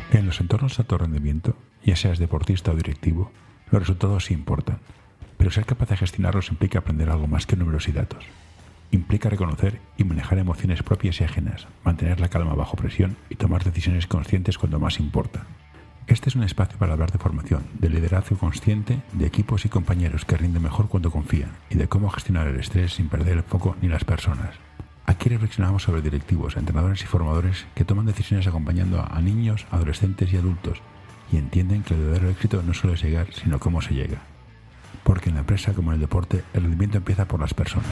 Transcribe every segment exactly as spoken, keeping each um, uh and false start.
En los entornos de alto rendimiento, ya seas deportista o directivo, los resultados sí importan, pero ser capaz de gestionarlos implica aprender algo más que números y datos. Implica reconocer y manejar emociones propias y ajenas, mantener la calma bajo presión y tomar decisiones conscientes cuando más importa. Este es un espacio para hablar de formación, de liderazgo consciente, de equipos y compañeros que rinden mejor cuando confían y de cómo gestionar el estrés sin perder el foco ni las personas. Aquí reflexionamos sobre directivos, entrenadores y formadores que toman decisiones acompañando a niños, adolescentes y adultos y entienden que el verdadero éxito no solo es llegar, sino cómo se llega. Porque en la empresa, como en el deporte, el rendimiento empieza por las personas.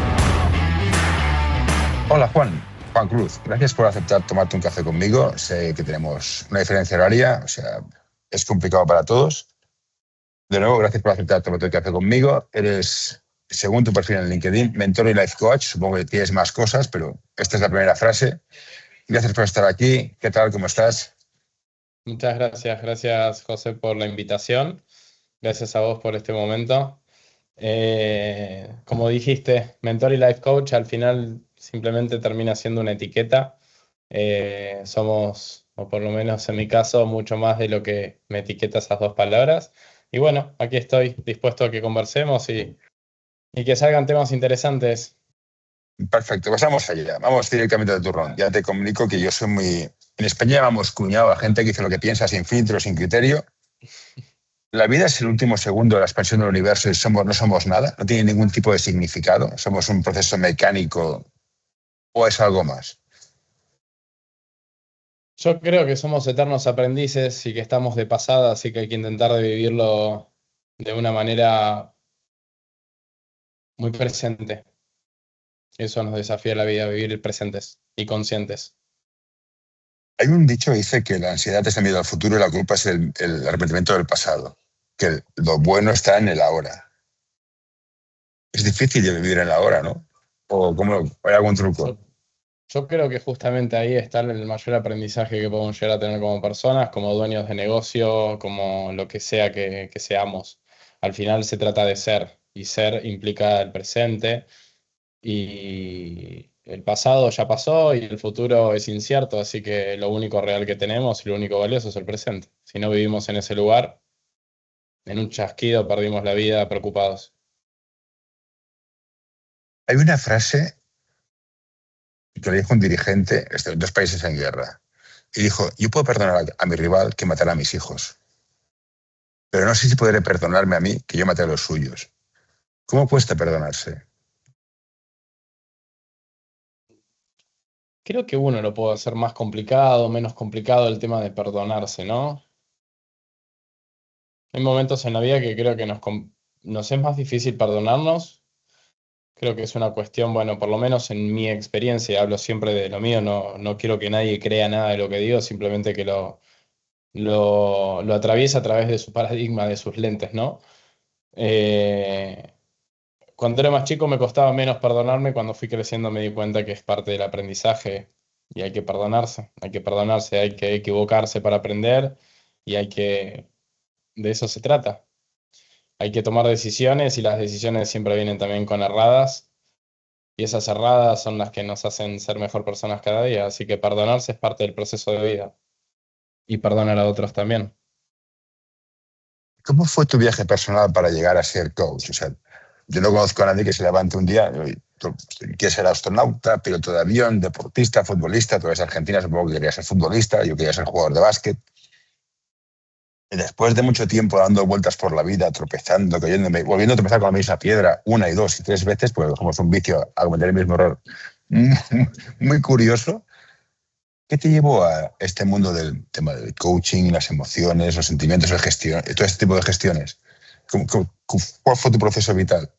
Hola Juan, Juan Cruz, gracias por aceptar tomarte un café conmigo. Sé que tenemos una diferencia horaria, o sea, es complicado para todos. De nuevo, gracias por aceptar tomarte un café conmigo. Eres, según tu perfil en LinkedIn, mentor y life coach. Supongo que tienes más cosas, pero esta es la primera frase. Gracias por estar aquí. ¿Qué tal? ¿Cómo estás? Muchas gracias, gracias José por la invitación. Gracias a vos por este momento. Eh, como dijiste, mentor y life coach al final simplemente termina siendo una etiqueta. Eh, somos, o por lo menos en mi caso, mucho más de lo que me etiqueta esas dos palabras. Y bueno, aquí estoy dispuesto a que conversemos y, y que salgan temas interesantes. Perfecto, pues vamos allá. Vamos directamente de turrón. Ya te comunico que yo soy muy... En España llamamos cuñado a gente que dice lo que piensa sin filtro, sin criterio. La vida es el último segundo de la expansión del universo y somos, no somos nada. No tiene ningún tipo de significado. Somos un proceso mecánico o es algo más. Yo creo que somos eternos aprendices y que estamos de pasada, así que hay que intentar de vivirlo de una manera muy presente. Eso nos desafía la vida, vivir presentes y conscientes. Hay un dicho que dice que la ansiedad es el miedo al futuro y la culpa es el, el arrepentimiento del pasado. Que lo bueno está en el ahora. Es difícil de vivir en el ahora, ¿no? ¿O cómo, hay algún truco? Yo, yo creo que justamente ahí está el mayor aprendizaje que podemos llegar a tener como personas, como dueños de negocio, como lo que sea que, que seamos. Al final se trata de ser, y ser implica el presente, y el pasado ya pasó y el futuro es incierto, así que lo único real que tenemos y lo único valioso es el presente. Si no vivimos en ese lugar, en un chasquido perdimos la vida preocupados. Hay una frase que le dijo un dirigente de dos países en guerra. Y dijo, yo puedo perdonar a, a mi rival que matará a mis hijos, pero no sé si podré perdonarme a mí que yo maté a los suyos. ¿Cómo cuesta perdonarse? Creo que uno lo puede hacer más complicado, menos complicado el tema de perdonarse, ¿no? Hay momentos en la vida que creo que nos, com- nos es más difícil perdonarnos. Creo que es una cuestión, bueno, por lo menos en mi experiencia, hablo siempre de lo mío, no, no quiero que nadie crea nada de lo que digo, simplemente que lo, lo, lo atraviesa a través de su paradigma, de sus lentes, ¿no? Eh, Cuando era más chico me costaba menos perdonarme, cuando fui creciendo me di cuenta que es parte del aprendizaje y hay que perdonarse, hay que perdonarse, hay que equivocarse para aprender y hay que, de eso se trata. Hay que tomar decisiones y las decisiones siempre vienen también con erradas y esas erradas son las que nos hacen ser mejor personas cada día, así que perdonarse es parte del proceso de vida y perdonar a otros también. ¿Cómo fue tu viaje personal para llegar a ser coach? O sea, yo no conozco a nadie que se levante un día y quiere ser astronauta, piloto de avión, deportista, futbolista. Tú eres argentina, supongo que querías ser futbolista, yo quería ser jugador de básquet. Y después de mucho tiempo dando vueltas por la vida, tropezando, cayéndome, volviendo a tropezar con la misma piedra una y dos y tres veces, pues somos un vicio a cometer el mismo error. Muy curioso. ¿Qué te llevó a este mundo del tema del coaching, las emociones, los sentimientos, la gestión, todo este tipo de gestiones? ¿Cómo- cómo- ¿Cuál fue tu proceso vital?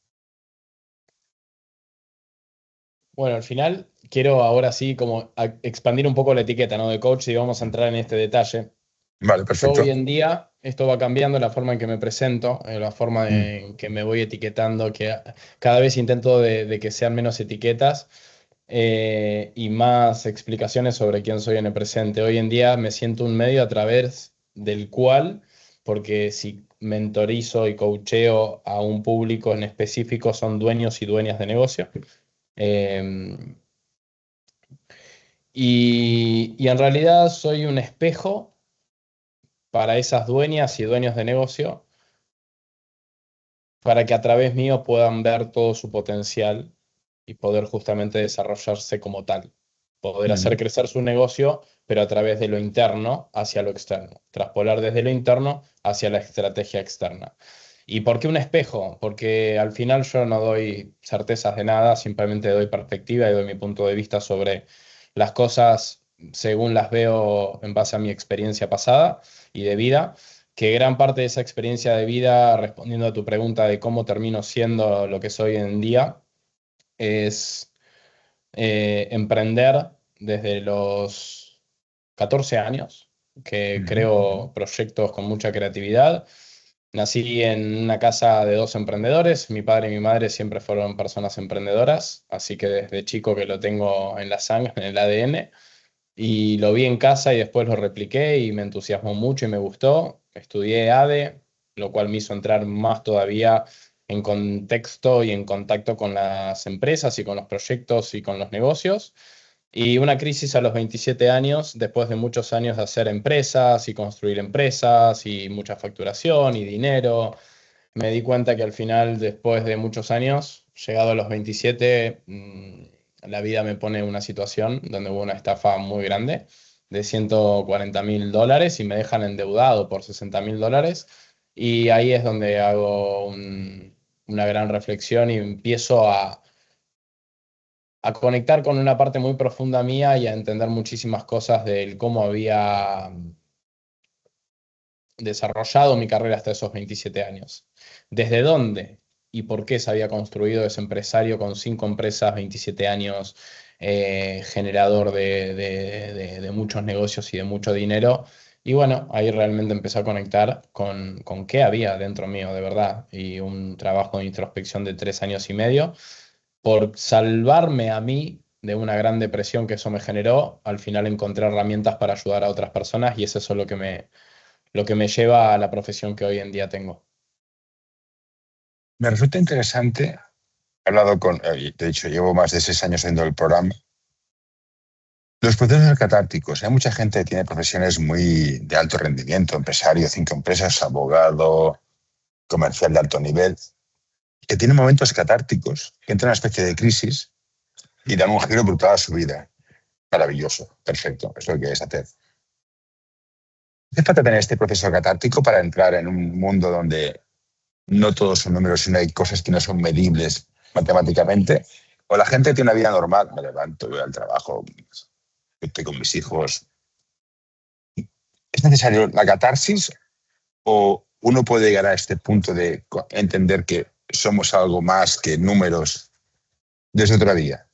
Bueno, al final quiero ahora sí como a- expandir un poco la etiqueta, ¿no? De coach y vamos a entrar en este detalle. Vale, Yo perfecto. hoy en día, esto va cambiando la forma en que me presento, eh, la forma Mm. de- en que me voy etiquetando, que a- cada vez intento de, de que sean menos etiquetas eh, y más explicaciones sobre quién soy en el presente. Hoy en día me siento un medio a través del cual, porque si mentorizo y coacheo a un público en específico, son dueños y dueñas de negocio. Eh, Y, y en realidad soy un espejo para esas dueñas y dueños de negocio, para que a través mío puedan ver todo su potencial y poder justamente desarrollarse como tal. Poder hacer Mm. crecer su negocio, pero a través de lo interno hacia lo externo. Traspolar desde lo interno hacia la estrategia externa. ¿Y por qué un espejo? Porque al final yo no doy certezas de nada, simplemente doy perspectiva y doy mi punto de vista sobre las cosas según las veo en base a mi experiencia pasada y de vida, que gran parte de esa experiencia de vida, respondiendo a tu pregunta de cómo termino siendo lo que soy en día, es eh, emprender desde los catorce años, que Mm. creo proyectos con mucha creatividad. Nací en una casa de dos emprendedores, mi padre y mi madre siempre fueron personas emprendedoras, así que desde chico que lo tengo en la sangre, en el A D N, y lo vi en casa y después lo repliqué y me entusiasmó mucho y me gustó. Estudié A D E, lo cual me hizo entrar más todavía en contexto y en contacto con las empresas y con los proyectos y con los negocios. Y una crisis a los veintisiete años, después de muchos años de hacer empresas y construir empresas y mucha facturación y dinero, me di cuenta que al final, después de muchos años, llegado a los veintisiete, mm, la vida me pone en una situación donde hubo una estafa muy grande de ciento cuarenta mil dólares y me dejan endeudado por sesenta mil dólares. Y ahí es donde hago un- una gran reflexión y empiezo a, a conectar con una parte muy profunda mía y a entender muchísimas cosas del cómo había desarrollado mi carrera hasta esos veintisiete años. ¿Desde dónde y por qué se había construido ese empresario con cinco empresas, veintisiete años, eh, generador de, de- de- de muchos negocios y de mucho dinero? Y bueno, ahí realmente empecé a conectar con, con qué había dentro mío de verdad y un trabajo de introspección de tres años y medio por salvarme a mí de una gran depresión que eso me generó. Al final encontré herramientas para ayudar a otras personas y es eso lo que me, lo que me lleva a la profesión que hoy en día tengo. Me resulta interesante. He hablado con, eh, de hecho, llevo más de seis años haciendo el programa. Los procesos catárticos. Hay mucha gente que tiene profesiones muy de alto rendimiento, empresario, cinco empresas, abogado, comercial de alto nivel, que tienen momentos catárticos, que entran en una especie de crisis y dan un giro brutal a su vida. Maravilloso, perfecto, es lo que quieres hacer. ¿Hace falta tener este proceso catártico para entrar en un mundo donde no todos son números, sino hay cosas que no son medibles matemáticamente? ¿O la gente tiene una vida normal? Me levanto, voy al trabajo, estoy con mis hijos. ¿Es necesario la catarsis o uno puede llegar a este punto de entender que somos algo más que números desde otra vía?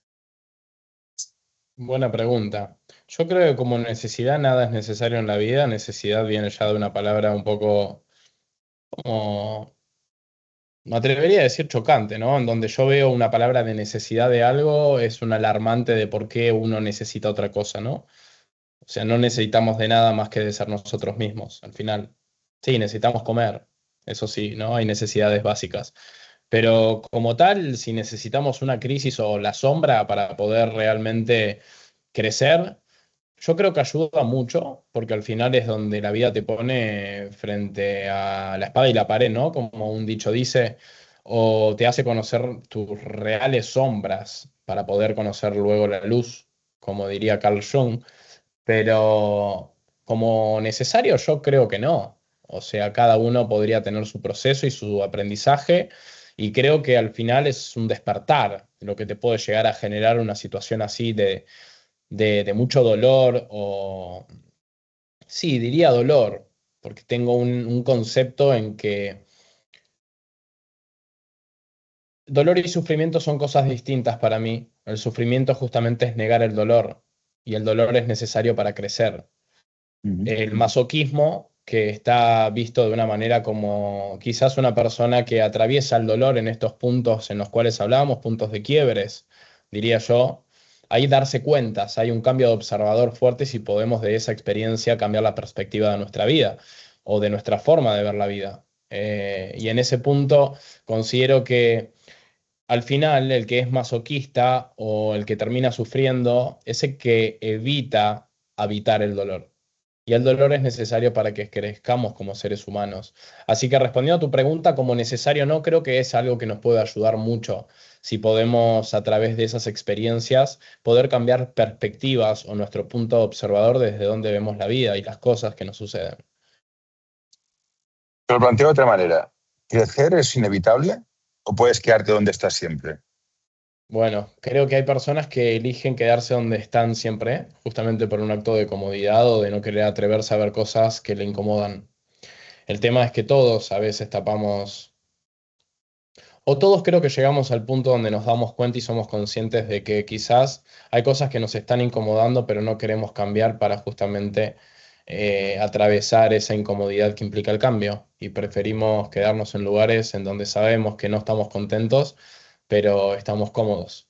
Buena pregunta. Yo creo que como necesidad nada es necesario en la vida. Necesidad viene ya de una palabra un poco como, me atrevería a decir chocante, ¿no? En donde yo veo una palabra de necesidad de algo, es un alarmante de por qué uno necesita otra cosa, ¿no? O sea, no necesitamos de nada más que de ser nosotros mismos, al final. Sí, necesitamos comer, eso sí, ¿no? Hay necesidades básicas. Pero como tal, si necesitamos una crisis o la sombra para poder realmente crecer, yo creo que ayuda mucho, porque al final es donde la vida te pone frente a la espada y la pared, ¿no? Como un dicho dice, o te hace conocer tus reales sombras para poder conocer luego la luz, como diría Carl Jung. Pero como necesario, yo creo que no. O sea, cada uno podría tener su proceso y su aprendizaje, y creo que al final es un despertar lo que te puede llegar a generar una situación así de, de, de mucho dolor o, sí, diría dolor, porque tengo un, un concepto en que dolor y sufrimiento son cosas distintas para mí. El sufrimiento justamente es negar el dolor y el dolor es necesario para crecer. Ujú. El masoquismo, que está visto de una manera como quizás una persona que atraviesa el dolor en estos puntos en los cuales hablábamos, puntos de quiebres, diría yo, ahí darse cuentas, hay un cambio de observador fuerte si podemos de esa experiencia cambiar la perspectiva de nuestra vida o de nuestra forma de ver la vida. Eh, y en ese punto considero que al final el que es masoquista o el que termina sufriendo es el que evita habitar el dolor. Y el dolor es necesario para que crezcamos como seres humanos. Así que respondiendo a tu pregunta, como necesario no, creo que es algo que nos puede ayudar mucho si podemos a través de esas experiencias poder cambiar perspectivas o nuestro punto observador desde donde vemos la vida y las cosas que nos suceden. Pero lo planteo de otra manera. ¿Crecer es inevitable o puedes quedarte donde estás siempre? Bueno, creo que hay personas que eligen quedarse donde están siempre, justamente por un acto de comodidad o de no querer atreverse a ver cosas que le incomodan. El tema es que todos a veces tapamos, o todos creo que llegamos al punto donde nos damos cuenta y somos conscientes de que quizás hay cosas que nos están incomodando, pero no queremos cambiar para justamente eh, atravesar esa incomodidad que implica el cambio. Y preferimos quedarnos en lugares en donde sabemos que no estamos contentos, pero estamos cómodos.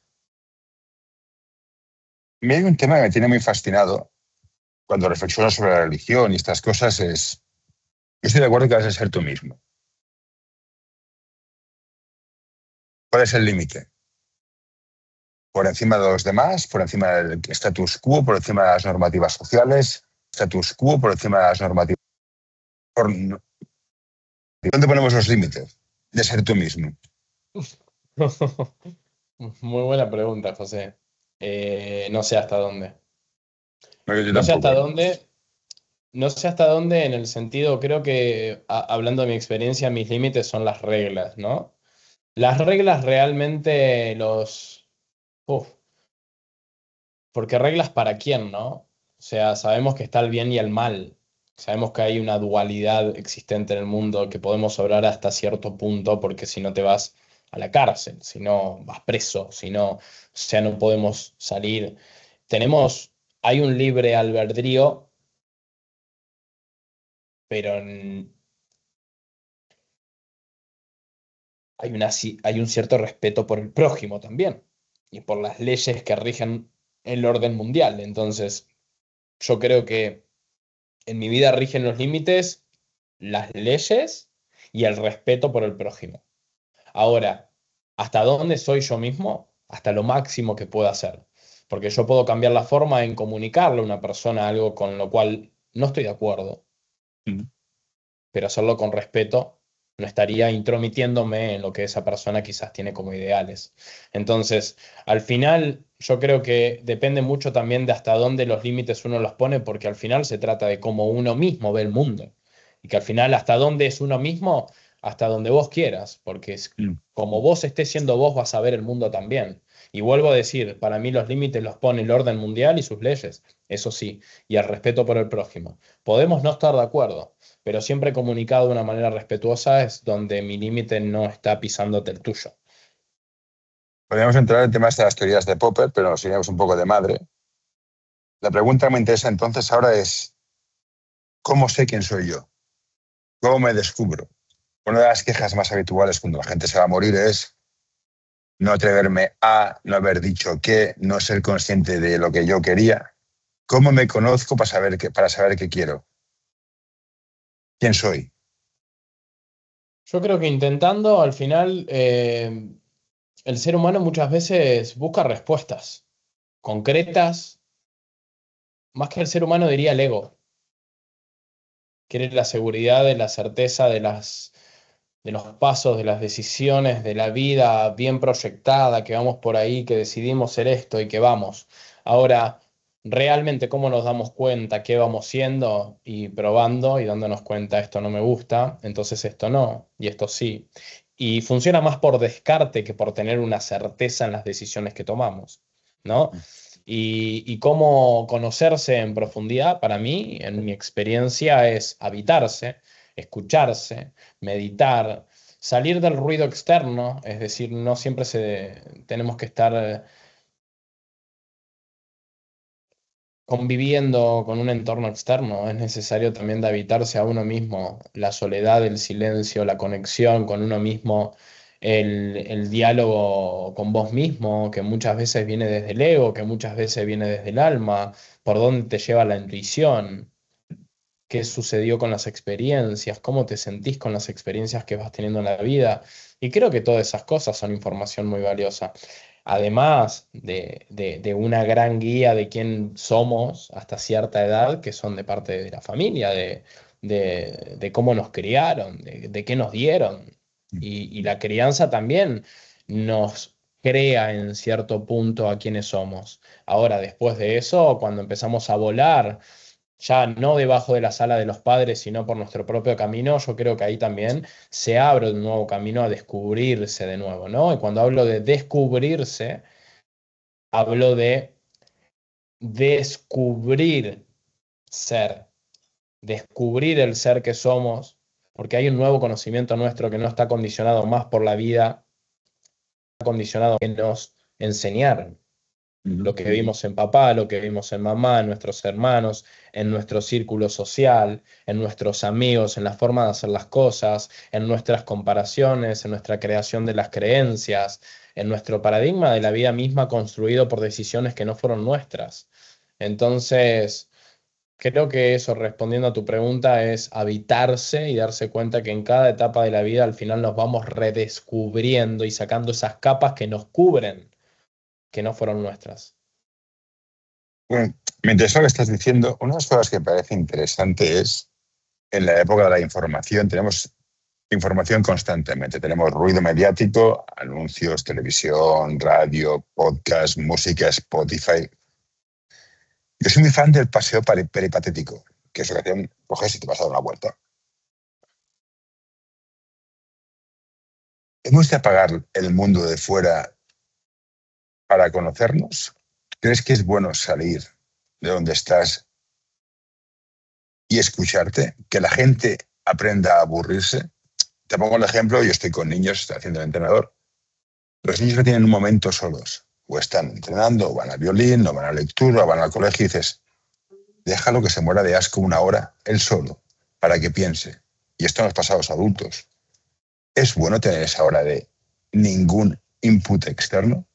A mí hay un tema que me tiene muy fascinado cuando reflexiono sobre la religión y estas cosas es, yo estoy de acuerdo que vas a ser tú mismo. ¿Cuál es el límite? ¿Por encima de los demás? ¿Por encima del status quo? ¿Por encima de las normativas sociales? ¿Status quo? ¿Por encima de las normativas? Por- ¿Dónde ponemos los límites de ser tú mismo? Muy buena pregunta, José. Eh, no sé hasta dónde. No, yo, yo No sé tampoco. hasta dónde, no sé hasta dónde en el sentido, creo que a- hablando de mi experiencia, mis límites son las reglas, ¿no? Las reglas realmente los... Uf, porque reglas para quién, ¿no? O sea, sabemos que está el bien y el mal. Sabemos que hay una dualidad existente en el mundo, que podemos obrar hasta cierto punto, porque si no te vas a la cárcel, si no vas preso, si no, o sea, no podemos salir. Tenemos, hay un libre albedrío, pero n- hay una, ci- hay un cierto respeto por el prójimo también, y por las leyes que rigen el orden mundial. Entonces, yo creo que en mi vida rigen los límites, las leyes y el respeto por el prójimo. Ahora, ¿hasta dónde soy yo mismo? Hasta lo máximo que puedo hacer. Porque yo puedo cambiar la forma en comunicarle a una persona algo con lo cual no estoy de acuerdo, Mm. pero hacerlo con respeto no estaría intromitiéndome en lo que esa persona quizás tiene como ideales. Entonces, al final, yo creo que depende mucho también de hasta dónde los límites uno los pone, porque al final se trata de cómo uno mismo ve el mundo. Y que al final, hasta dónde es uno mismo, hasta donde vos quieras, porque es, Mm. como vos estés siendo vos, vas a ver el mundo también. Y vuelvo a decir, para mí los límites los pone el orden mundial y sus leyes, eso sí, y el respeto por el prójimo. Podemos no estar de acuerdo, pero siempre comunicado de una manera respetuosa es donde mi límite no está pisándote el tuyo. Podríamos entrar en temas de las teorías de Popper, pero nos iríamos un poco de madre. La pregunta que me interesa entonces ahora es, ¿cómo sé quién soy yo? ¿Cómo me descubro? Una de las quejas más habituales cuando la gente se va a morir es no atreverme a, no haber dicho qué, no ser consciente de lo que yo quería. ¿Cómo me conozco para saber qué, para saber qué quiero? ¿Quién soy? Yo creo que intentando, al final, eh, el ser humano muchas veces busca respuestas concretas, más que el ser humano diría el ego. Quiere la seguridad de la certeza de las, de los pasos, de las decisiones, de la vida bien proyectada, que vamos por ahí, que decidimos ser esto y que vamos. Ahora, realmente, ¿cómo nos damos cuenta qué vamos siendo y probando y dándonos cuenta esto no me gusta, entonces esto no y esto sí? Y funciona más por descarte que por tener una certeza en las decisiones que tomamos, ¿no? Y, y cómo conocerse en profundidad, para mí, en mi experiencia, es habitarse, escucharse, meditar, salir del ruido externo, es decir, no siempre se, tenemos que estar eh, conviviendo con un entorno externo, es necesario también de habitarse a uno mismo, la soledad, el silencio, la conexión con uno mismo, el, el diálogo con vos mismo, que muchas veces viene desde el ego, que muchas veces viene desde el alma, por dónde te lleva la intuición, qué sucedió con las experiencias, cómo te sentís con las experiencias que vas teniendo en la vida. Y creo que todas esas cosas son información muy valiosa. Además de, de- de una gran guía de quién somos hasta cierta edad, que son de parte de la familia, de, de- de cómo nos criaron, de, de qué nos dieron. Y, y la crianza también nos crea en cierto punto a quienes somos. Ahora, después de eso, cuando empezamos a volar, ya no debajo de la sala de los padres, sino por nuestro propio camino, yo creo que ahí también se abre un nuevo camino a descubrirse de nuevo, ¿no? Y cuando hablo de descubrirse, hablo de descubrir ser, descubrir el ser que somos, porque hay un nuevo conocimiento nuestro que no está condicionado más por la vida, está condicionado que nos enseñaron. Lo que vimos en papá, lo que vimos en mamá, en nuestros hermanos, en nuestro círculo social, en nuestros amigos, en la forma de hacer las cosas, en nuestras comparaciones, en nuestra creación de las creencias, en nuestro paradigma de la vida misma construido por decisiones que no fueron nuestras. Entonces, creo que eso, respondiendo a tu pregunta, es habitarse y darse cuenta que en cada etapa de la vida al final nos vamos redescubriendo y sacando esas capas que nos cubren, que no fueron nuestras. Bueno, me interesa lo que estás diciendo. Una de las cosas que me parece interesante es, en la época de la información, tenemos información constantemente. Tenemos ruido mediático, anuncios, televisión, radio, podcast, música, Spotify. Yo soy muy fan del paseo peri- peripatético, que es lo que hacían, coges y te vas a dar una vuelta. ¿Hemos de apagar el mundo de fuera para conocernos? ¿Crees que es bueno salir de donde estás y escucharte? Que la gente aprenda a aburrirse. Te pongo el ejemplo, yo estoy con niños, estoy haciendo el entrenador. Los niños no tienen un momento solos. O están entrenando, o van al violín, o van a la lectura, o van al colegio y dices, déjalo que se muera de asco una hora, él solo, para que piense. Y esto nos pasa a los adultos. ¿Es bueno tener esa hora de ningún input externo?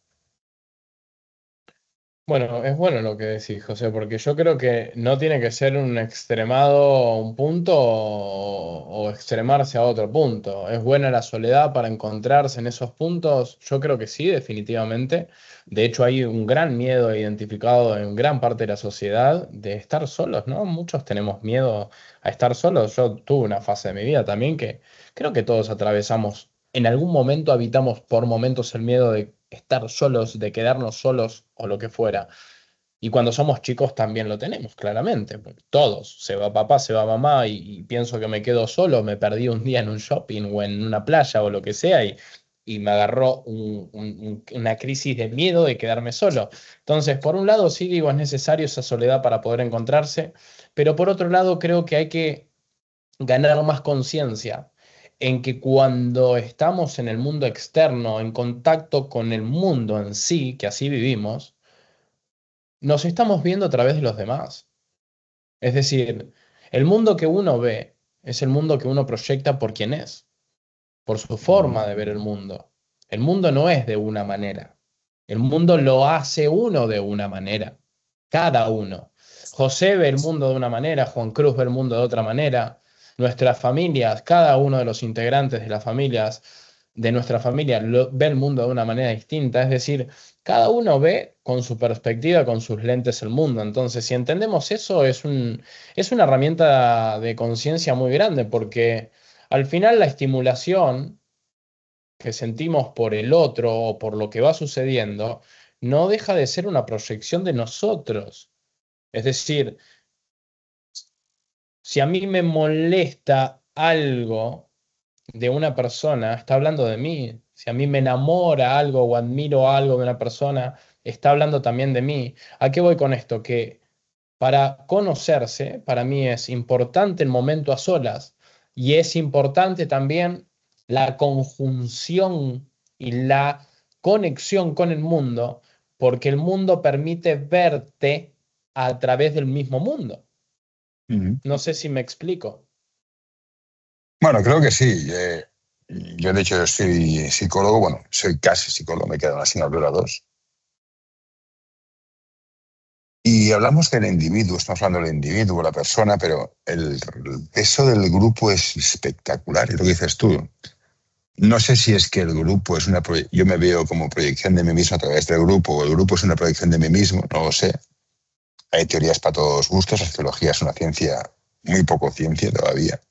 Bueno, es bueno lo que decís, José, porque yo creo que no tiene que ser un extremado a un punto o, o extremarse a otro punto. ¿Es buena la soledad para encontrarse en esos puntos? Yo creo que sí, definitivamente. De hecho, hay un gran miedo identificado en gran parte de la sociedad de estar solos, ¿no? Muchos tenemos miedo a estar solos. Yo tuve una fase de mi vida también que creo que todos atravesamos. En algún momento habitamos por momentos el miedo de estar solos, de quedarnos solos o lo que fuera. Y cuando somos chicos también lo tenemos, claramente. Porque todos, se va papá, se va mamá y, y pienso que me quedo solo, me perdí un día en un shopping o en una playa o lo que sea y, y me agarró un- un- un- una crisis de miedo de quedarme solo. Entonces, por un lado, sí digo, es necesario esa soledad para poder encontrarse, pero por otro lado, creo que hay que ganar más conciencia en que cuando estamos en el mundo externo, en contacto con el mundo en sí, que así vivimos, nos estamos viendo a través de los demás. Es decir, el mundo que uno ve es el mundo que uno proyecta por quien es, por su forma de ver el mundo. El mundo no es de una manera. El mundo lo hace uno de una manera. Cada uno. José ve el mundo de una manera, Juan Cruz ve el mundo de otra manera. Nuestras familias, cada uno de los integrantes de las familias, de nuestra familia, lo- ve el mundo de una manera distinta. Es decir, cada uno ve con su perspectiva, con sus lentes el mundo. Entonces, si entendemos eso, es un, es una herramienta de conciencia muy grande, porque al final la estimulación que sentimos por el otro o por lo que va sucediendo no deja de ser una proyección de nosotros. Es decir, si a mí me molesta algo de una persona, está hablando de mí. Si a mí me enamora algo o admiro algo de una persona, está hablando también de mí. ¿A qué voy con esto? Que para conocerse, para mí es importante el momento a solas y es importante también la conjunción y la conexión con el mundo, porque el mundo permite verte a través del mismo mundo. Ujú. No sé si me explico. Bueno, creo que sí. Eh, yo, de hecho, yo soy psicólogo, bueno, soy casi psicólogo, me quedan una asignatura dos. Y Y hablamos del individuo, estamos hablando del individuo, la persona, pero el, el peso del grupo es espectacular, es lo que dices tú. No sé si es que el grupo es una... proye- Yo me veo como proyección de mí mismo a través del grupo, o el grupo es una proyección de mí mismo, no lo sé. Hay teorías para todos los gustos, la sociología es una ciencia, muy poco ciencia todavía.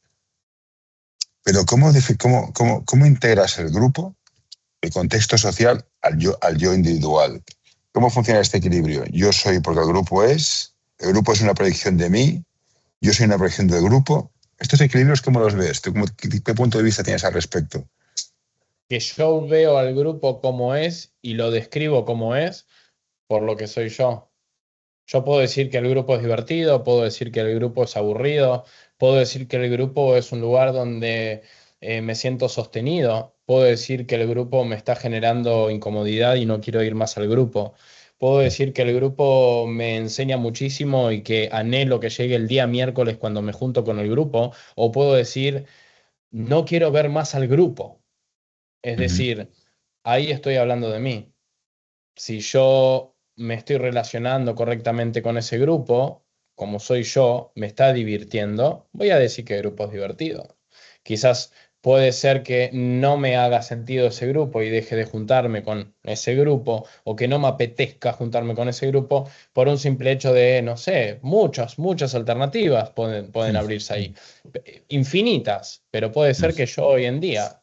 Pero ¿cómo, defi- cómo, cómo, cómo integras el grupo, el contexto social, al yo, al yo individual? ¿Cómo funciona este equilibrio? Yo soy porque el grupo es, el grupo es una proyección de mí, yo soy una proyección del grupo. ¿Estos equilibrios cómo los ves? ¿Tú cómo- qué, qué punto de vista tienes al respecto? Que yo veo al grupo como es y lo describo como es por lo que soy yo. Yo puedo decir que el grupo es divertido, puedo decir que el grupo es aburrido, puedo decir que el grupo es un lugar donde eh, me siento sostenido, puedo decir que el grupo me está generando incomodidad y no quiero ir más al grupo. Puedo decir que el grupo me enseña muchísimo y que anhelo que llegue el día miércoles cuando me junto con el grupo, o puedo decir no quiero ver más al grupo. Es Ujú. decir, ahí estoy hablando de mí. Si yo me estoy relacionando correctamente con ese grupo, como soy yo, me está divirtiendo, voy a decir que el grupo es divertido. Quizás puede ser que no me haga sentido ese grupo y deje de juntarme con ese grupo, o que no me apetezca juntarme con ese grupo por un simple hecho de, no sé, muchas, muchas alternativas pueden, pueden abrirse ahí. Infinitas, pero puede ser que yo hoy en día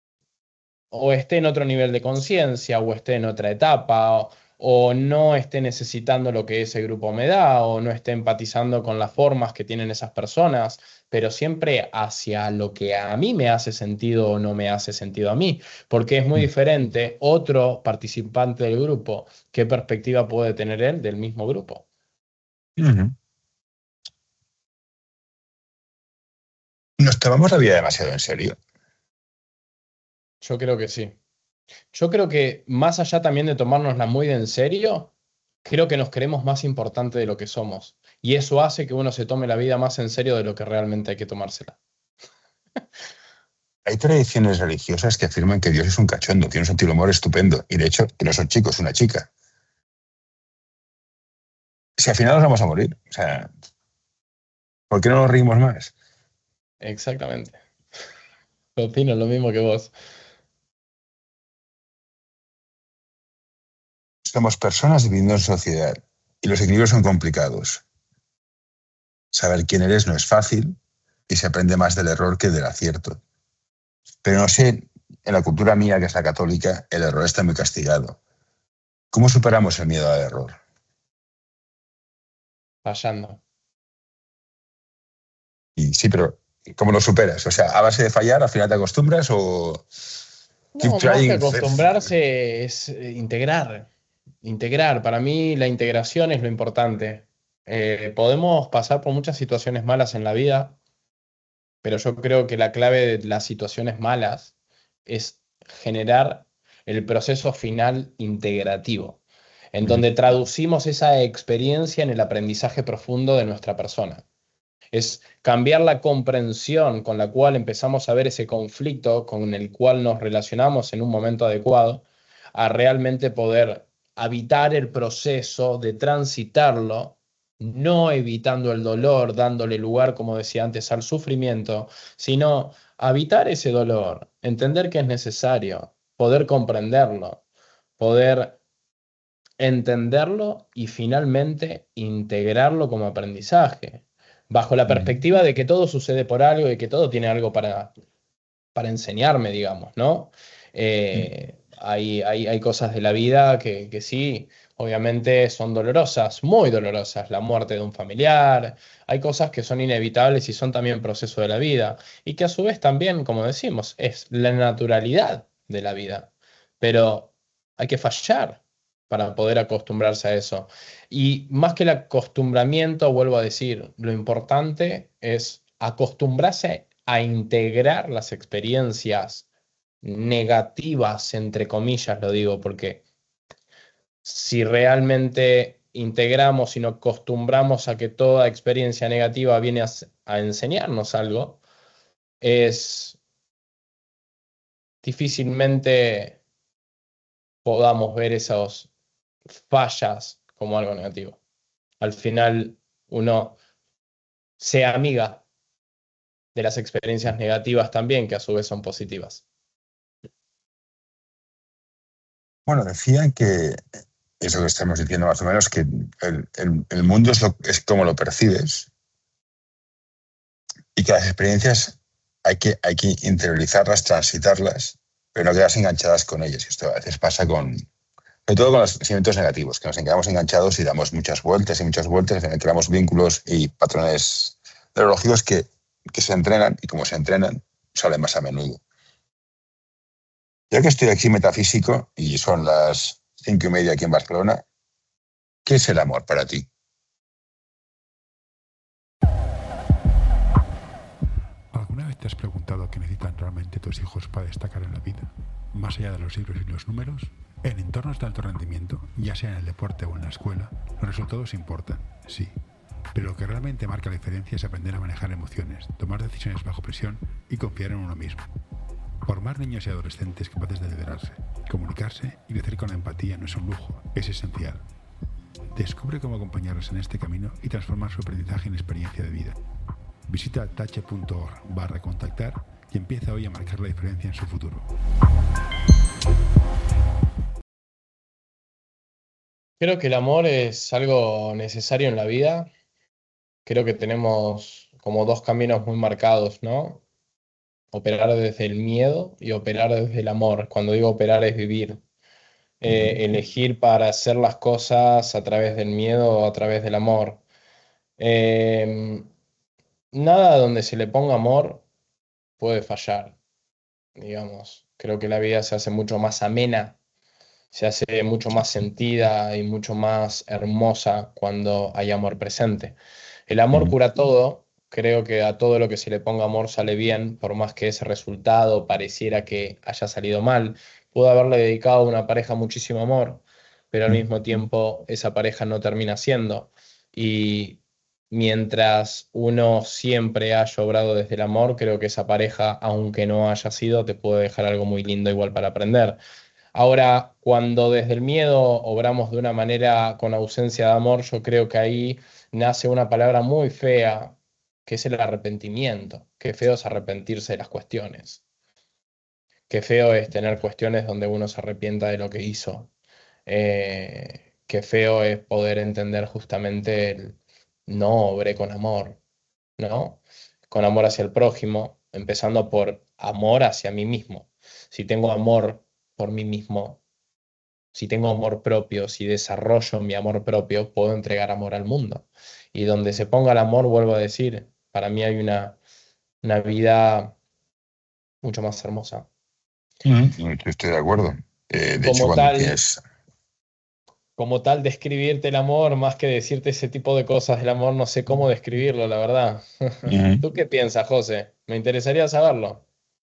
o esté en otro nivel de conciencia, o esté en otra etapa, o, o no esté necesitando lo que ese grupo me da, o no esté empatizando con las formas que tienen esas personas, pero siempre hacia lo que a mí me hace sentido o no me hace sentido a mí, porque es muy diferente otro participante del grupo, qué perspectiva puede tener él del mismo grupo. Ujú. Nos tomamos la vida demasiado en serio. Yo creo que sí. Yo creo que más allá también de tomárnosla muy de en serio, creo que nos creemos más importante de lo que somos. Y eso hace que uno se tome la vida más en serio de lo que realmente hay que tomársela. Hay tradiciones religiosas que afirman que Dios es un cachondo, tiene un sentido del humor estupendo, y de hecho, que no son chicos, una chica. Si al final nos vamos a morir, o sea, ¿por qué no nos reímos más? Exactamente. Opino lo mismo que vos. Somos personas viviendo en sociedad y los equilibrios son complicados. Saber quién eres no es fácil y se aprende más del error que del acierto. Pero no sé, en la cultura mía, que es la católica, el error está muy castigado. ¿Cómo superamos el miedo al error? Fallando. Y sí, pero ¿cómo lo superas? O sea, a base de fallar, al final te acostumbras o keep No, más que trying. acostumbrarse es eh, integrar. Integrar. Para mí la integración es lo importante. Eh, podemos pasar por muchas situaciones malas en la vida, pero yo creo que la clave de las situaciones malas es generar el proceso final integrativo, en donde traducimos esa experiencia en el aprendizaje profundo de nuestra persona. Es cambiar la comprensión con la cual empezamos a ver ese conflicto con el cual nos relacionamos en un momento adecuado, a realmente poder habitar el proceso de transitarlo, no evitando el dolor, dándole lugar, como decía antes, al sufrimiento, sino habitar ese dolor, entender que es necesario, poder comprenderlo, poder entenderlo y finalmente integrarlo como aprendizaje, bajo la perspectiva de que todo sucede por algo y que todo tiene algo para, para enseñarme, digamos, ¿no? Eh, hay, hay, hay cosas de la vida que, que sí, obviamente son dolorosas, muy dolorosas, la muerte de un familiar, hay cosas que son inevitables y son también proceso de la vida, y que a su vez también, como decimos, es la naturalidad de la vida, pero hay que fallar para poder acostumbrarse a eso. Y más que el acostumbramiento, vuelvo a decir, lo importante es acostumbrarse a integrar las experiencias negativas, entre comillas, lo digo, porque si realmente integramos y nos acostumbramos a que toda experiencia negativa viene a, a enseñarnos algo, es difícilmente podamos ver esas fallas como algo negativo. al final uno sea amiga de las experiencias negativas también, que a su vez son positivas. Bueno, decían que eso que estamos diciendo más o menos, que el, el- el mundo es, lo- es como lo percibes y que las experiencias hay que, hay que interiorizarlas, transitarlas, pero no quedarse enganchadas con ellas. Y esto a veces pasa con, sobre todo con los sentimientos negativos, que nos quedamos enganchados y damos muchas vueltas y muchas vueltas, creamos vínculos y patrones neurológicos que, que se entrenan y como se entrenan, salen más a menudo. Ya que estoy aquí metafísico y son las cinco y media aquí en Barcelona, ¿qué es el amor para ti? ¿Alguna vez te has preguntado qué necesitan realmente tus hijos para destacar en la vida? Más allá de los libros y los números, en entornos de alto rendimiento, ya sea en el deporte o en la escuela, los resultados importan, sí. Pero lo que realmente marca la diferencia es aprender a manejar emociones, tomar decisiones bajo presión y confiar en uno mismo. Formar niños y adolescentes capaces de liderarse, comunicarse y crecer con empatía no es un lujo, es esencial. Descubre cómo acompañarlos en este camino y transformar su aprendizaje en experiencia de vida. Visita tache punto org barra contactar y empieza hoy a marcar la diferencia en su futuro. Creo que el amor es algo necesario en la vida. Creo que tenemos como dos caminos muy marcados, ¿no? Operar desde el miedo y operar desde el amor. Cuando digo operar es vivir. Eh, elegir para hacer las cosas a través del miedo o a través del amor. Eh, Nada donde se le ponga amor puede fallar, digamos. Creo que la vida se hace mucho más amena, se hace mucho más sentida y mucho más hermosa cuando hay amor presente. El amor cura todo. Creo que a todo lo que se le ponga amor sale bien, por más que ese resultado pareciera que haya salido mal. Pudo haberle dedicado a una pareja muchísimo amor, pero al mismo tiempo esa pareja no termina siendo. Y mientras uno siempre haya obrado desde el amor, creo que esa pareja, aunque no haya sido, te puede dejar algo muy lindo igual para aprender. Ahora, cuando desde el miedo obramos de una manera con ausencia de amor, yo creo que ahí nace una palabra muy fea, que es el arrepentimiento. Qué feo es arrepentirse de las cuestiones. Qué feo es tener cuestiones donde uno se arrepienta de lo que hizo. Eh, qué feo es poder entender justamente el no obré con amor, ¿no? Con amor hacia el prójimo, empezando por amor hacia mí mismo. Si tengo amor por mí mismo, si tengo amor propio, si desarrollo mi amor propio, puedo entregar amor al mundo. Y donde se ponga el amor, vuelvo a decir, para mí hay una, una vida mucho más hermosa. Ujú. Estoy de acuerdo. Eh, de hecho, Como cuando tal, tienes... como tal, describirte el amor, más que decirte ese tipo de cosas del amor, no sé cómo describirlo, la verdad. Ujú. ¿Tú qué piensas, José? Me interesaría saberlo.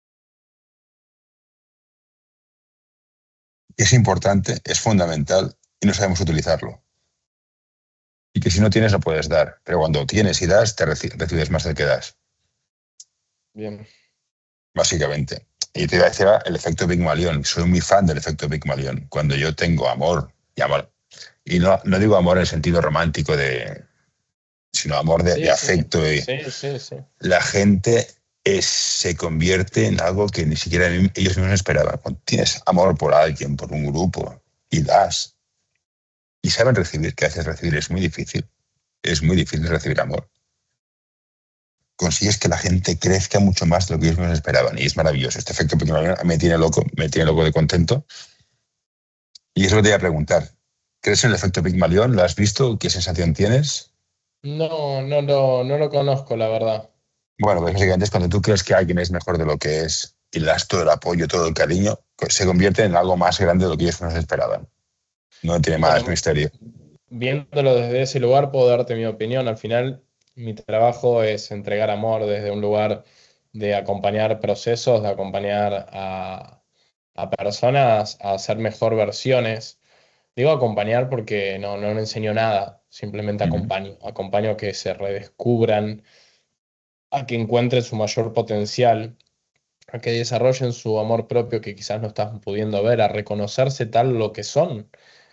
Es importante, es fundamental y no sabemos utilizarlo. Y que si no tienes, no puedes dar. Pero cuando tienes y das, te reci- recibes más del que das, Bien. básicamente. Y te iba a decir ahora el efecto Pigmalión. Soy muy fan del efecto Pigmalión. Cuando yo tengo amor y amor, y no, no digo amor en el sentido romántico de, sino amor de, de Sí, sí, afecto. Y sí, sí, sí. la gente es, se convierte en algo que ni siquiera ellos mismos esperaban. Cuando tienes amor por alguien, por un grupo, y das, y saben recibir, que a veces recibir es muy difícil, es muy difícil recibir amor, consigues que la gente crezca mucho más de lo que ellos mismos esperaban. Y es maravilloso. Este efecto Pigmalión me tiene loco, me tiene loco de contento. Y eso te iba a preguntar. ¿Crees en el efecto Pigmalión? ¿Lo has visto? ¿Qué sensación tienes? No, no lo, no lo conozco, la verdad. Bueno, pues básicamente es cuando tú crees que alguien es mejor de lo que es y le das todo el apoyo, todo el cariño, pues se convierte en algo más grande de lo que ellos nos esperaban. No tiene más Bueno, misterio. viéndolo desde ese lugar, puedo darte mi opinión. Al final, mi trabajo es entregar amor desde un lugar de acompañar procesos, de acompañar a, a personas a hacer mejor versiones. Digo acompañar porque no, no le enseño nada, simplemente Ujú. acompaño. Acompaño a que se redescubran, a que encuentren su mayor potencial, a que desarrollen su amor propio que quizás no están pudiendo ver, a reconocerse tal lo que son,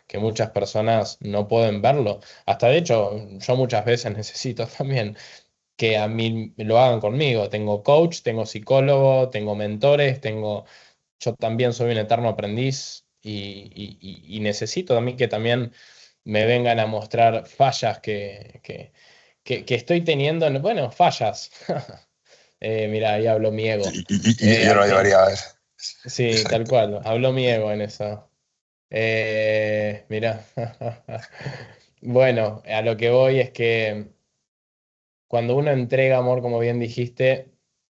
que muchas personas no pueden verlo. Hasta de hecho, yo muchas veces necesito también que a mí lo hagan conmigo. Tengo coach, tengo psicólogo, tengo mentores, tengo... Yo también soy un eterno aprendiz y, y- y- y necesito también que también me vengan a mostrar fallas que, que, que- que estoy teniendo. Bueno, fallas. Eh, mira, ahí habló mi ego. Y, y- y Eh, yo lo al fin. llevaría a ver. Sí, tal Exacto. cual. Habló mi ego en eso. Eh, mira. Bueno, a lo que voy es que cuando uno entrega amor, como bien dijiste,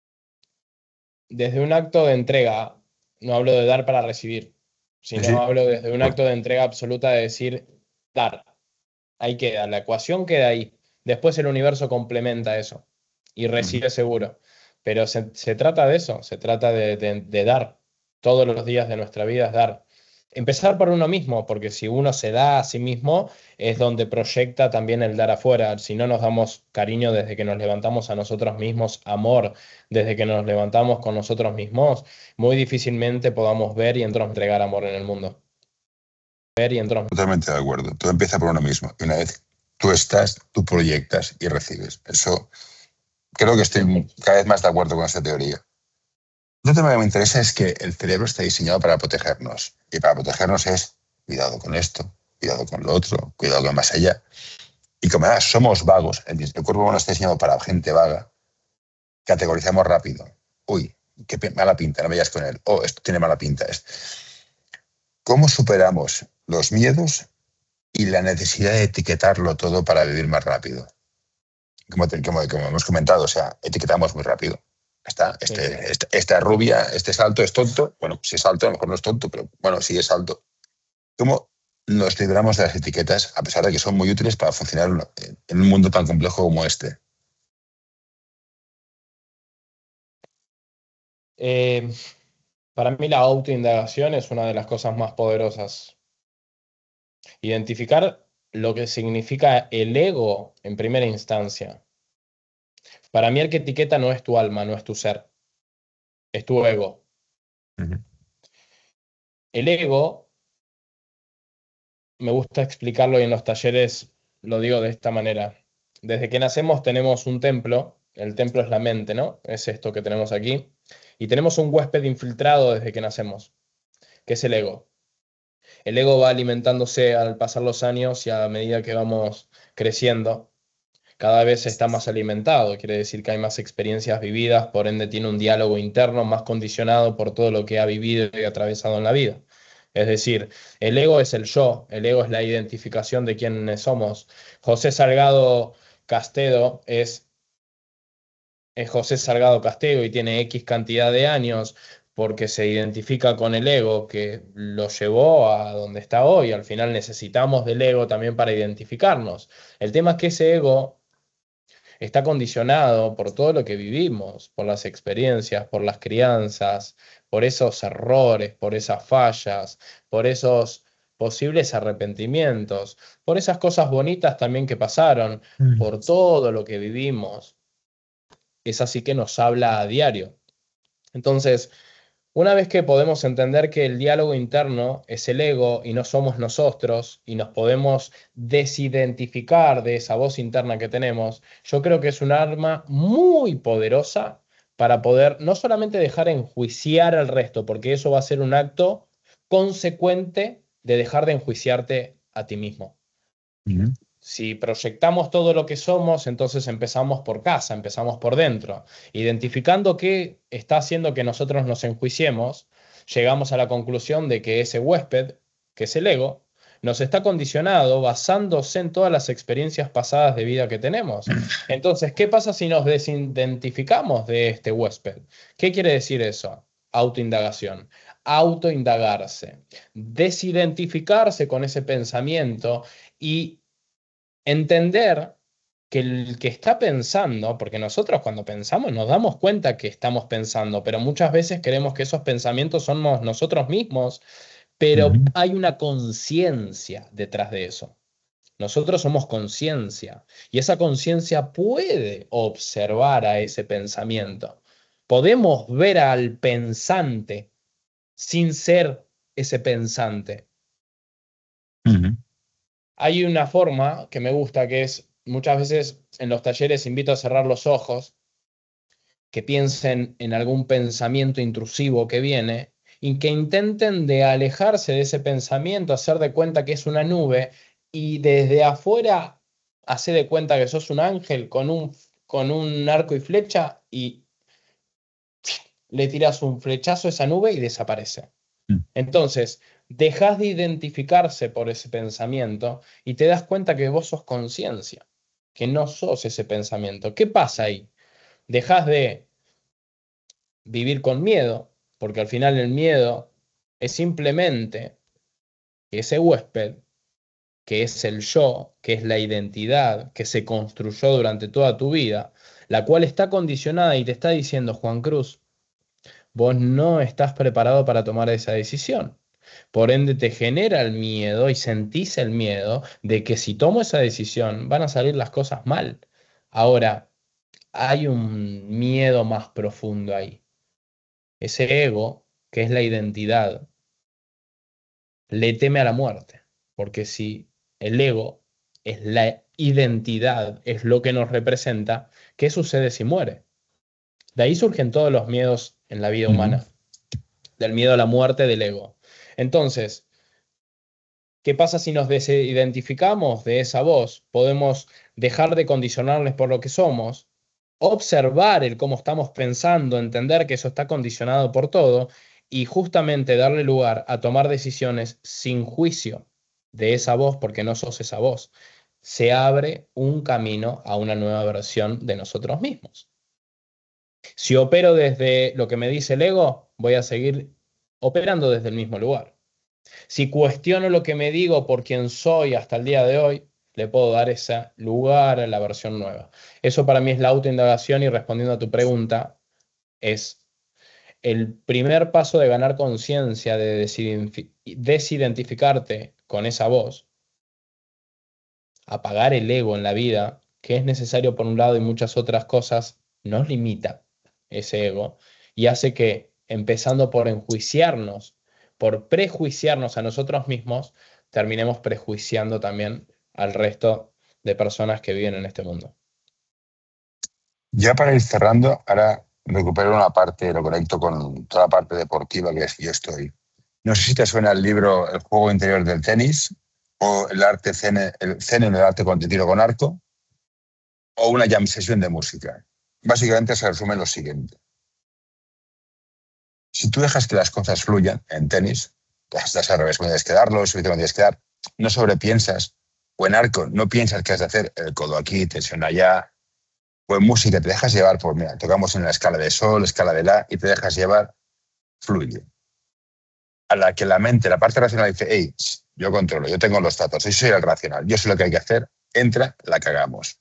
desde un acto de entrega, no hablo de dar para recibir, Sí, sino sí. hablo desde un Por- acto de entrega absoluta de decir, dar. Ahí queda, la ecuación queda ahí. Después el universo complementa eso y Ujú. recibe seguro. Pero se, se trata de eso, se trata de, de- de dar. Todos los días de nuestra vida es dar. Empezar por uno mismo, porque si uno se da a sí mismo, es donde proyecta también el dar afuera. Si no nos damos cariño desde que nos levantamos a nosotros mismos, amor desde que nos levantamos con nosotros mismos, muy difícilmente podamos ver y entonces entregar amor en el mundo. Ver y entonces Totalmente de acuerdo. Todo empieza por uno mismo. Y una vez tú estás, tú proyectas y recibes. Eso creo que estoy cien por ciento. cada vez más de acuerdo con esta teoría. Otro tema que me interesa es que el cerebro está diseñado para protegernos. Y para protegernos es cuidado con esto, cuidado con lo otro, cuidado con más allá. Y como además somos vagos, el, el cuerpo humano está diseñado para gente vaga, categorizamos rápido. Uy, qué pi- mala pinta, no me vayas con él. Oh, esto tiene mala pinta. Es- ¿Cómo superamos los miedos y la necesidad de etiquetarlo todo para vivir más rápido? Como, te- como, como hemos comentado, o sea, etiquetamos muy rápido. Está, Sí. este, esta, esta rubia, este salto es tonto. Bueno, si es alto, a lo mejor no es tonto, pero bueno, sí es alto. ¿Cómo nos libramos de las etiquetas a pesar de que son muy útiles para funcionar en un mundo tan complejo como este? Eh, para mí la autoindagación es una de las cosas más poderosas. Identificar lo que significa el ego en primera instancia. Para mí el que etiqueta no es tu alma, no es tu ser, es tu ego. Ujú. El ego, me gusta explicarlo y en los talleres lo digo de esta manera. Desde que nacemos tenemos un templo, el templo es la mente, ¿no? Es esto que tenemos aquí. Y tenemos un huésped infiltrado desde que nacemos, que es el ego. El ego va alimentándose al pasar los años y a medida que vamos creciendo, cada vez está más alimentado. Quiere decir que hay más experiencias vividas, por ende tiene un diálogo interno más condicionado por todo lo que ha vivido y atravesado en la vida. Es decir, el ego es el yo, el ego es la identificación de quiénes somos. José Salgado Castedo es es José Salgado Castello y tiene X cantidad de años porque se identifica con el ego que lo llevó a donde está hoy. Al final necesitamos del ego también para identificarnos. El tema es que ese ego está condicionado por todo lo que vivimos, por las experiencias, por las crianzas, por esos errores, por esas fallas, por esos posibles arrepentimientos, por esas cosas bonitas también que pasaron, por todo lo que vivimos. Es así que nos habla a diario. Entonces, una vez que podemos entender que el diálogo interno es el ego y no somos nosotros y nos podemos desidentificar de esa voz interna que tenemos, yo creo que es un arma muy poderosa para poder no solamente dejar enjuiciar al resto, porque eso va a ser un acto consecuente de dejar de enjuiciarte a ti mismo. Ujú. Si proyectamos todo lo que somos, entonces empezamos por casa, empezamos por dentro. Identificando qué está haciendo que nosotros nos enjuiciemos, llegamos a la conclusión de que ese huésped, que es el ego, nos está condicionado basándose en todas las experiencias pasadas de vida que tenemos. Entonces, ¿qué pasa si nos desidentificamos de este huésped? ¿Qué quiere decir eso? Autoindagación, autoindagarse, desidentificarse con ese pensamiento y entender que el que está pensando, porque nosotros cuando pensamos nos damos cuenta que estamos pensando, pero muchas veces creemos que esos pensamientos somos nosotros mismos, pero Ujú. hay una conciencia detrás de eso. Nosotros somos conciencia y esa conciencia puede observar a ese pensamiento. Podemos ver al pensante sin ser ese pensante. Ujú. Hay una forma que me gusta, que es, muchas veces en los talleres invito a cerrar los ojos, que piensen en algún pensamiento intrusivo que viene y que intenten de alejarse de ese pensamiento, hacer de cuenta que es una nube y desde afuera hacer de cuenta que sos un ángel con un, con un arco y flecha y le tiras un flechazo a esa nube y desaparece. Mm. Entonces, dejas de identificarse por ese pensamiento y te das cuenta que vos sos conciencia, que no sos ese pensamiento. ¿Qué pasa ahí? Dejas de vivir con miedo, porque al final el miedo es simplemente ese huésped, que es el yo, que es la identidad que se construyó durante toda tu vida, la cual está condicionada y te está diciendo, Juan Cruz, vos no estás preparado para tomar esa decisión. Por ende, te genera el miedo y sentís el miedo de que si tomo esa decisión van a salir las cosas mal. Ahora, hay un miedo más profundo ahí. Ese ego, que es la identidad, le teme a la muerte, porque si el ego es la identidad, es lo que nos representa, ¿qué sucede si muere? De ahí surgen todos los miedos en la vida Ujú. humana, del miedo a la muerte del ego. Entonces, ¿qué pasa si nos desidentificamos de esa voz? Podemos dejar de condicionarles por lo que somos, observar el cómo estamos pensando, entender que eso está condicionado por todo y justamente darle lugar a tomar decisiones sin juicio de esa voz, porque no sos esa voz. Se abre un camino a una nueva versión de nosotros mismos. Si opero desde lo que me dice el ego, voy a seguir operando desde el mismo lugar. Si cuestiono lo que me digo por quien soy hasta el día de hoy, le puedo dar ese lugar a la versión nueva. Eso para mí es la autoindagación y respondiendo a tu pregunta, es el primer paso de ganar conciencia, de desidentifi- desidentificarte con esa voz, apagar el ego en la vida, que es necesario por un lado y muchas otras cosas, nos limita ese ego y hace que, empezando por enjuiciarnos, por prejuiciarnos a nosotros mismos, terminemos prejuiciando también al resto de personas que viven en este mundo. Ya para ir cerrando, ahora recupero una parte, lo conecto con toda la parte deportiva que es yo estoy. No sé si te suena el libro El juego interior del tenis o el arte zen, el zen en el arte con tiro con arco o una jam session de música. Básicamente se resume lo siguiente. Si tú dejas que las cosas fluyan en tenis, estás al revés, cuando tienes que darlo, si tienes que dar, no sobrepiensas, o en arco, no piensas que has de hacer el codo aquí, tensión allá, o en música te dejas llevar por, mira, tocamos en la escala de sol, escala de la, y te dejas llevar, fluye. A la que la mente, la parte racional dice, hey, yo controlo, yo tengo los datos, yo soy el racional, yo sé lo que hay que hacer, entra, la cagamos.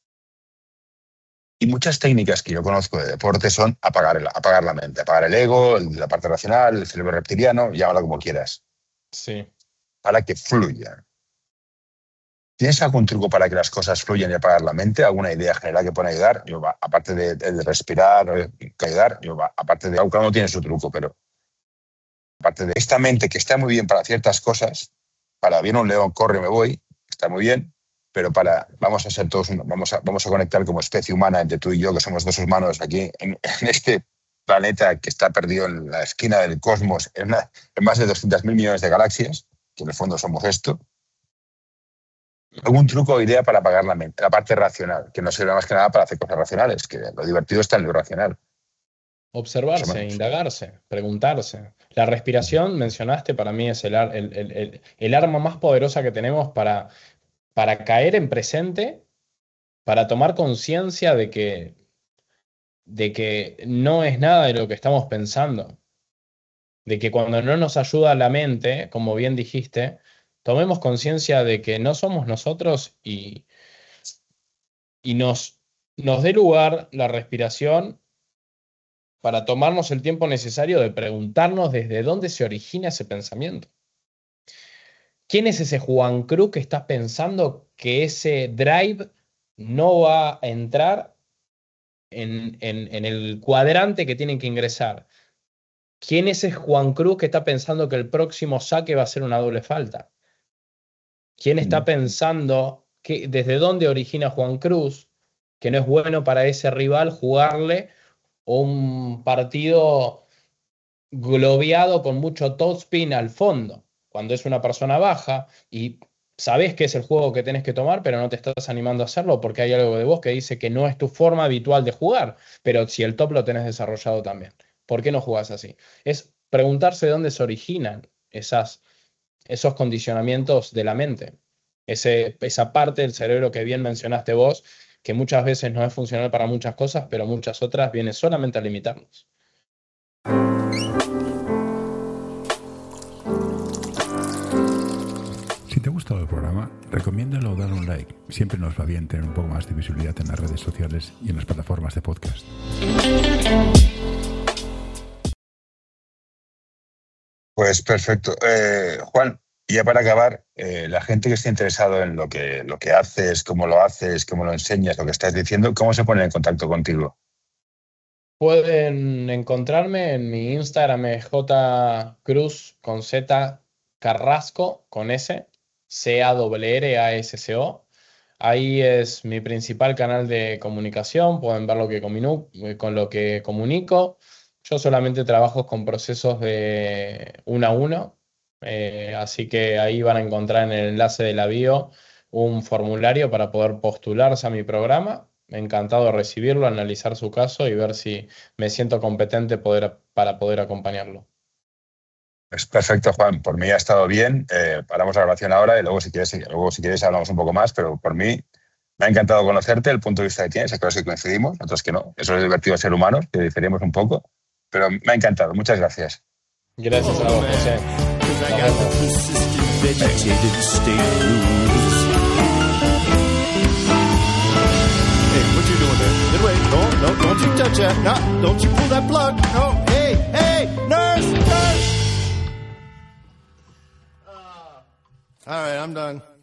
Y muchas técnicas que yo conozco de deporte son apagar, el, apagar la mente, apagar el ego, la parte racional, el cerebro reptiliano, llámalo como quieras, Sí. para que fluya. ¿Tienes algún truco para que las cosas fluyan y apagar la mente? ¿Alguna idea general que pueda ayudar? Yo, va, aparte de, de respirar, que ayudar, yo, va, aparte de, cada uno tiene su truco, pero aparte de esta mente que está muy bien para ciertas cosas, para bien un león, corre, me voy, está muy bien, pero para, vamos a ser todos, vamos a, vamos a conectar como especie humana entre tú y yo, que somos dos humanos aquí en, en este planeta que está perdido en la esquina del cosmos, en, una, en más de doscientos mil millones de galaxias, que en el fondo somos esto. ¿Algún truco o idea para apagar la mente? La parte racional, que no sirve más que nada para hacer cosas racionales, que lo divertido está en lo racional. Más o Observarse, menos. indagarse, preguntarse. La respiración, mencionaste, para mí es el, ar- el, el- el- el arma más poderosa que tenemos para, para caer en presente, para tomar conciencia de que, de que no es nada de lo que estamos pensando, de que cuando no nos ayuda la mente, como bien dijiste, tomemos conciencia de que no somos nosotros y, y nos, nos dé lugar la respiración para tomarnos el tiempo necesario de preguntarnos desde dónde se origina ese pensamiento. ¿Quién es ese Juan Cruz que está pensando que ese drive no va a entrar en, en, en el cuadrante que tienen que ingresar? ¿Quién es ese Juan Cruz que está pensando que el próximo saque va a ser una doble falta? ¿Quién está pensando que, desde dónde origina Juan Cruz, que no es bueno para ese rival jugarle un partido globeado con mucho topspin al fondo, cuando es una persona baja y sabés que es el juego que tenés que tomar, pero no te estás animando a hacerlo porque hay algo de vos que dice que no es tu forma habitual de jugar, pero si el top lo tenés desarrollado también, ¿por qué no jugás así? Es preguntarse de dónde se originan esas, esos condicionamientos de la mente, Ese, esa parte del cerebro que bien mencionaste vos, que muchas veces no es funcional para muchas cosas, pero muchas otras viene solamente a limitarnos. Si te ha gustado el programa, recomiéndalo o dale un like. Siempre nos va bien tener un poco más de visibilidad en las redes sociales y en las plataformas de podcast. Pues perfecto. Eh, Juan, y ya para acabar, eh, la gente que esté interesado en lo que, lo que haces, cómo lo haces, cómo lo enseñas, lo que estás diciendo, ¿cómo se pone en contacto contigo? Pueden encontrarme en mi Instagram, es jcruz con Z Carrasco con S, C A R R A S C O. Ahí es mi principal canal de comunicación, pueden ver lo que cominu- con lo que comunico. Yo solamente trabajo con procesos de uno a uno, eh, así que ahí van a encontrar en el enlace de la bio un formulario para poder postularse a mi programa. Encantado de recibirlo, analizar su caso y ver si me siento competente poder, para poder acompañarlo. Es perfecto, Juan. Por mí ha estado bien. Eh, paramos la grabación ahora y luego si, quieres, luego, si quieres, hablamos un poco más, pero por mí me ha encantado conocerte, el punto de vista que tienes. Hay cosas que coincidimos, otras que no. Eso es divertido de ser humanos, que diferimos un poco, pero me ha encantado. Muchas gracias. Gracias a vos, José. What you doing there? Get away. No, no, don't you touch that. No, don't you pull that plug. No, hey, hey, nurse, nurse. Uh, all right, I'm done.